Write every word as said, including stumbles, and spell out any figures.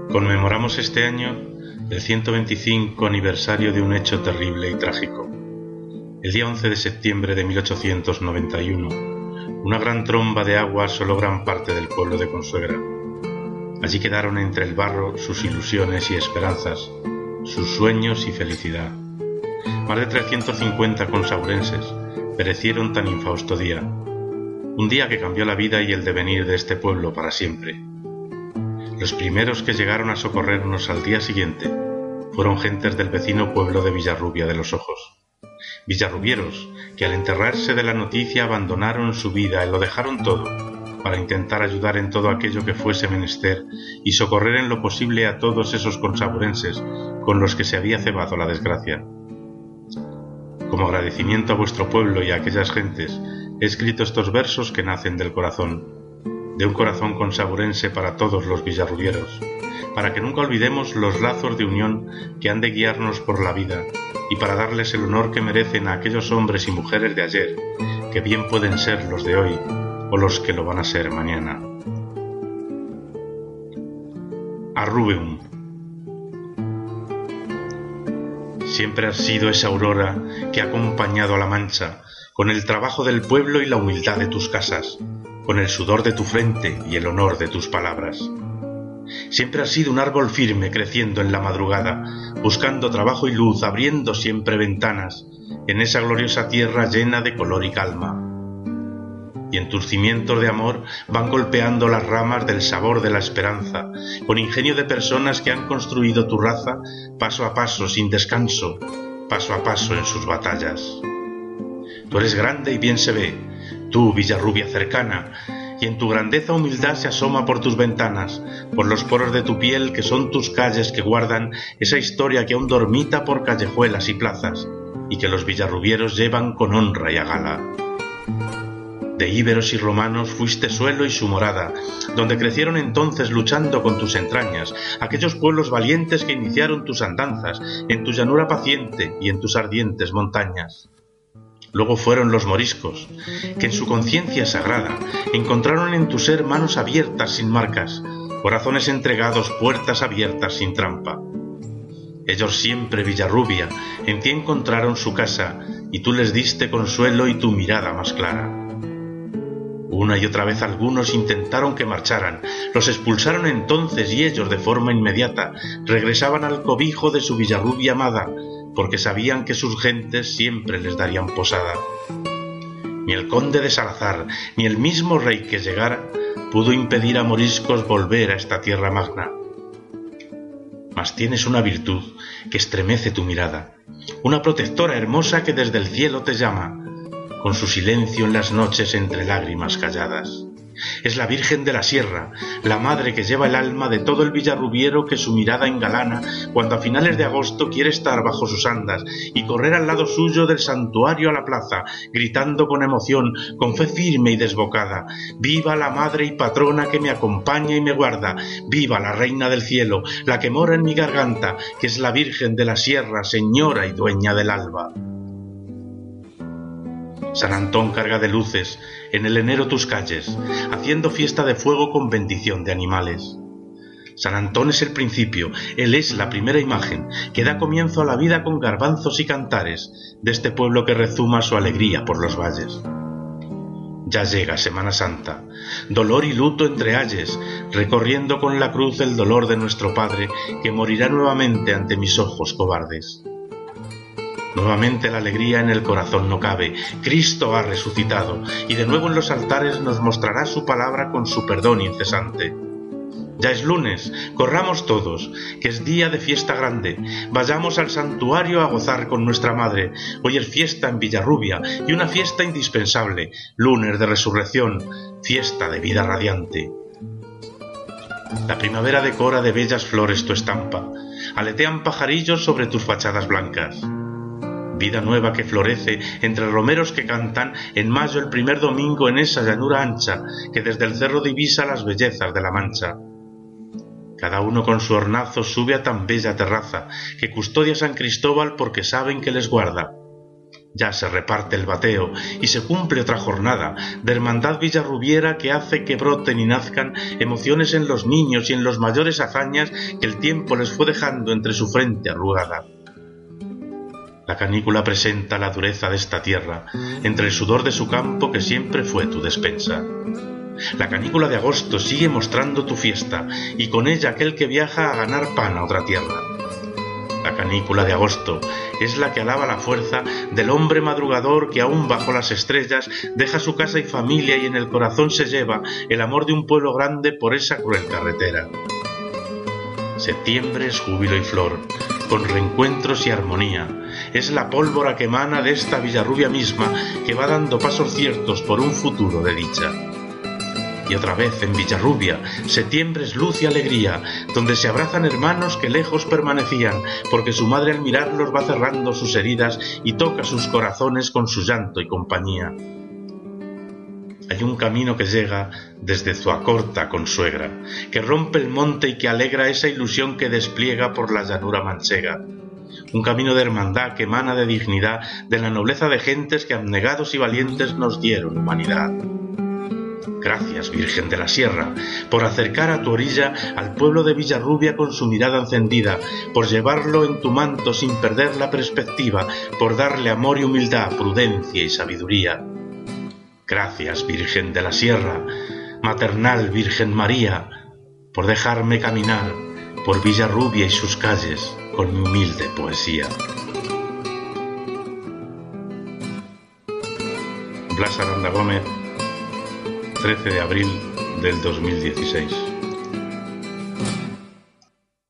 Conmemoramos este año el ciento veinticinco aniversario de un hecho terrible y trágico. El día once de septiembre de mil ochocientos noventa y uno, una gran tromba de agua asoló gran parte del pueblo de Consuegra. Allí quedaron entre el barro sus ilusiones y esperanzas, sus sueños y felicidad. Más de trescientos cincuenta consaurenses perecieron tan infausto día, un día que cambió la vida y el devenir de este pueblo para siempre. Los primeros que llegaron a socorrernos al día siguiente fueron gentes del vecino pueblo de Villarrubia de los Ojos. Villarrubieros que al enterarse de la noticia abandonaron su vida y lo dejaron todo para intentar ayudar en todo aquello que fuese menester y socorrer en lo posible a todos esos consaburenses con los que se había cebado la desgracia. Como agradecimiento a vuestro pueblo y a aquellas gentes, he escrito estos versos que nacen del corazón, de un corazón consaburense para todos los villarrubieros, para que nunca olvidemos los lazos de unión que han de guiarnos por la vida y para darles el honor que merecen a aquellos hombres y mujeres de ayer, que bien pueden ser los de hoy o los que lo van a ser mañana. Arrubeum. Siempre has sido esa aurora que ha acompañado a la Mancha, con el trabajo del pueblo y la humildad de tus casas, con el sudor de tu frente y el honor de tus palabras. Siempre has sido un árbol firme creciendo en la madrugada, buscando trabajo y luz, abriendo siempre ventanas, en esa gloriosa tierra llena de color y calma. Y en tus cimientos de amor van golpeando las ramas del sabor de la esperanza, con ingenio de personas que han construido tu raza paso a paso, sin descanso, paso a paso en sus batallas. Tú eres grande y bien se ve, tú, Villarrubia cercana, y en tu grandeza humildad se asoma por tus ventanas, por los poros de tu piel que son tus calles que guardan esa historia que aún dormita por callejuelas y plazas, y que los villarrubieros llevan con honra y a gala. De íberos y romanos fuiste suelo y su morada, donde crecieron entonces luchando con tus entrañas aquellos pueblos valientes que iniciaron tus andanzas en tu llanura paciente y en tus ardientes montañas. Luego fueron los moriscos, que en su conciencia sagrada encontraron en tu ser manos abiertas sin marcas, corazones entregados, puertas abiertas sin trampa. Ellos siempre, Villarrubia, en ti encontraron su casa, y tú les diste consuelo y tu mirada más clara. Una y otra vez algunos intentaron que marcharan, los expulsaron entonces y ellos de forma inmediata regresaban al cobijo de su Villarrubia amada, porque sabían que sus gentes siempre les darían posada. Ni el conde de Salazar, ni el mismo rey que llegara, pudo impedir a moriscos volver a esta tierra magna. Mas tienes una virtud que estremece tu mirada, una protectora hermosa que desde el cielo te llama, con su silencio en las noches entre lágrimas calladas. Es la Virgen de la Sierra, la madre que lleva el alma de todo el villarrubiero que su mirada engalana cuando a finales de agosto quiere estar bajo sus andas y correr al lado suyo del santuario a la plaza, gritando con emoción, con fe firme y desbocada: «Viva la madre y patrona que me acompaña y me guarda! ¡Viva la reina del cielo, la que mora en mi garganta, que es la Virgen de la Sierra, señora y dueña del alba!». San Antón carga de luces en el enero tus calles, haciendo fiesta de fuego con bendición de animales. San Antón es el principio, él es la primera imagen, que da comienzo a la vida con garbanzos y cantares, de este pueblo que rezuma su alegría por los valles. Ya llega Semana Santa, dolor y luto entre ayes, recorriendo con la cruz el dolor de nuestro Padre, que morirá nuevamente ante mis ojos cobardes. Nuevamente la alegría en el corazón no cabe, Cristo ha resucitado, y de nuevo en los altares nos mostrará su palabra con su perdón incesante. Ya es lunes, corramos todos, que es día de fiesta grande, vayamos al santuario a gozar con nuestra madre. Hoy es fiesta en Villarrubia, y una fiesta indispensable, lunes de resurrección, fiesta de vida radiante. La primavera decora de bellas flores tu estampa, aletean pajarillos sobre tus fachadas blancas. Vida nueva que florece entre romeros que cantan en mayo el primer domingo en esa llanura ancha que desde el cerro divisa las bellezas de la Mancha. Cada uno con su hornazo sube a tan bella terraza que custodia San Cristóbal porque saben que les guarda. Ya se reparte el bateo y se cumple otra jornada de hermandad villarrubiera que hace que broten y nazcan emociones en los niños y en los mayores hazañas que el tiempo les fue dejando entre su frente arrugada. La canícula presenta la dureza de esta tierra entre el sudor de su campo que siempre fue tu despensa. La canícula de agosto sigue mostrando tu fiesta y con ella aquel que viaja a ganar pan a otra tierra. La canícula de agosto es la que alaba la fuerza del hombre madrugador que aún bajo las estrellas deja su casa y familia y en el corazón se lleva el amor de un pueblo grande por esa cruel carretera. Septiembre es júbilo y flor, con reencuentros y armonía. Es la pólvora que emana de esta Villarrubia misma que va dando pasos ciertos por un futuro de dicha. Y otra vez en Villarrubia, septiembre es luz y alegría, donde se abrazan hermanos que lejos permanecían, porque su madre al mirarlos va cerrando sus heridas y toca sus corazones con su llanto y compañía. Hay un camino que llega desde Zuacorta con suegra, que rompe el monte y que alegra esa ilusión que despliega por la llanura manchega. Un camino de hermandad que emana de dignidad, de la nobleza de gentes que abnegados y valientes nos dieron humanidad. Gracias, Virgen de la Sierra, por acercar a tu orilla al pueblo de Villarrubia con su mirada encendida, por llevarlo en tu manto sin perder la perspectiva, por darle amor y humildad, prudencia y sabiduría. Gracias, Virgen de la Sierra, maternal Virgen María, por dejarme caminar por Villarrubia y sus calles con mi humilde poesía. Blas Aranda Gómez, trece de abril del dos mil dieciséis.